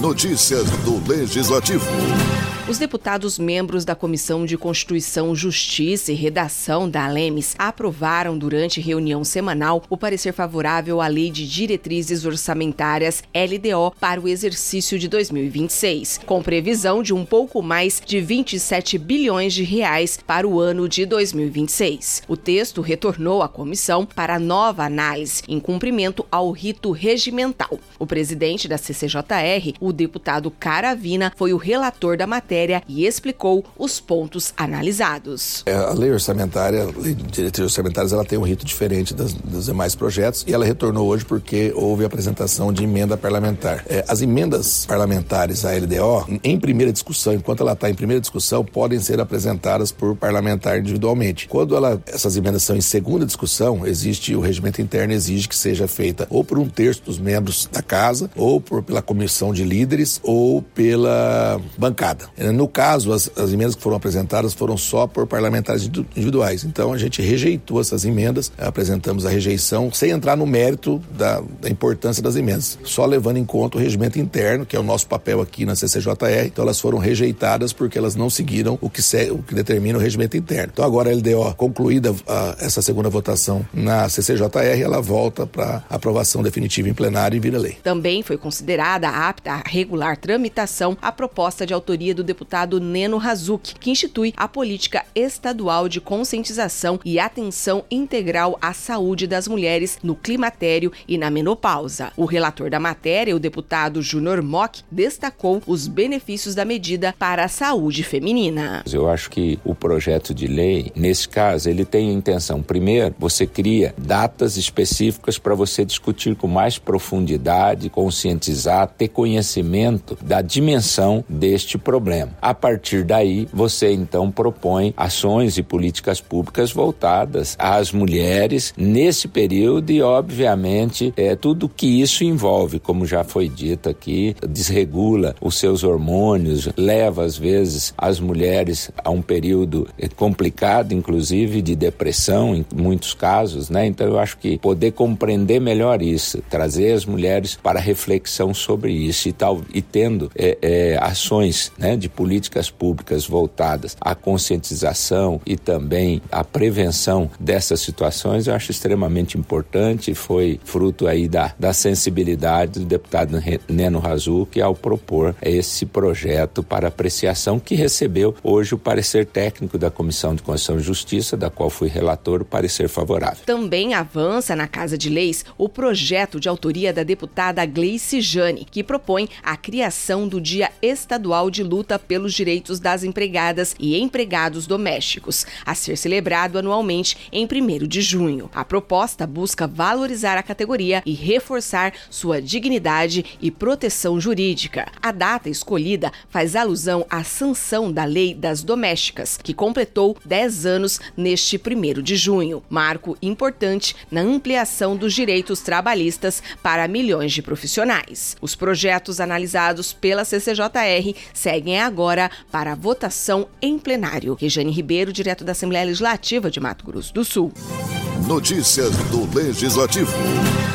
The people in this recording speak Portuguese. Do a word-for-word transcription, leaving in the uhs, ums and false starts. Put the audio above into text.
Notícias do Legislativo. Os deputados membros da Comissão de Constituição, Justiça e Redação da ALEMES aprovaram durante reunião semanal o parecer favorável à Lei de Diretrizes Orçamentárias L D O para o exercício de dois mil e vinte e seis, com previsão de um pouco mais de vinte e sete bilhões de reais para o ano de dois mil e vinte e seis. O texto retornou à comissão para nova análise, em cumprimento ao rito regimental. O presidente da C C J R, o deputado Caravina, foi o relator da matéria e explicou os pontos analisados. A lei orçamentária, a lei de diretrizes orçamentárias, ela tem um rito diferente das, dos demais projetos e ela retornou hoje porque houve apresentação de emenda parlamentar. É, as emendas parlamentares à L D O, em primeira discussão, enquanto ela está em primeira discussão, podem ser apresentadas por parlamentar individualmente. Quando ela, essas emendas são em segunda discussão, existe o regimento interno exige que seja feita ou por um terço dos membros da casa, ou por, pela comissão de líderes, ou pela bancada. No caso, as, as emendas que foram apresentadas foram só por parlamentares individuais. Então, a gente rejeitou essas emendas, apresentamos a rejeição, sem entrar no mérito da, da importância das emendas, só levando em conta o regimento interno, que é o nosso papel aqui na C C J R. Então, elas foram rejeitadas porque elas não seguiram o que, se, o que determina o regimento interno. Então, agora a L D O, concluída a, essa segunda votação na C C J R, ela volta para aprovação definitiva em plenário e vira lei. Também foi considerada apta a regular tramitação a proposta de autoria do deputado Neno Razuc, que institui a política estadual de conscientização e atenção integral à saúde das mulheres no climatério e na menopausa. O relator da matéria, o deputado Júnior Mock, destacou os benefícios da medida para a saúde feminina. Eu acho que o projeto de lei, nesse caso, ele tem a intenção, primeiro, você cria datas específicas para você discutir com mais profundidade, conscientizar, ter conhecimento da dimensão deste problema. A partir daí, você então propõe ações e políticas públicas voltadas às mulheres nesse período e, obviamente, é, tudo que isso envolve, como já foi dito aqui, desregula os seus hormônios, leva às vezes as mulheres a um período complicado, inclusive de depressão em muitos casos, né? Então eu acho que poder compreender melhor isso, trazer as mulheres para reflexão sobre isso e, tal, e tendo é, é, ações, né, de políticas públicas voltadas à conscientização e também à prevenção dessas situações, eu acho extremamente importante. Foi fruto aí da, da sensibilidade do deputado Neno Razuc ao propor esse projeto para apreciação, que recebeu hoje o parecer técnico da Comissão de Constituição e Justiça, da qual fui relator, o parecer favorável. Também avança na Casa de Leis o projeto de autoria da deputada Gleice Jane, que propõe a criação do Dia Estadual de Luta pelos Direitos das Empregadas e Empregados Domésticos, a ser celebrado anualmente em primeiro de junho. A proposta busca valorizar a categoria e reforçar sua dignidade e proteção jurídica. A data escolhida faz alusão à sanção da Lei das Domésticas, que completou dez anos neste primeiro de junho, marco importante na ampliação dos direitos trabalhistas para milhões de profissionais. Os projetos analisados pela C C J R seguem agora para a votação em plenário. Rejane Ribeiro, direto da Assembleia Legislativa de Mato Grosso do Sul. Notícias do Legislativo.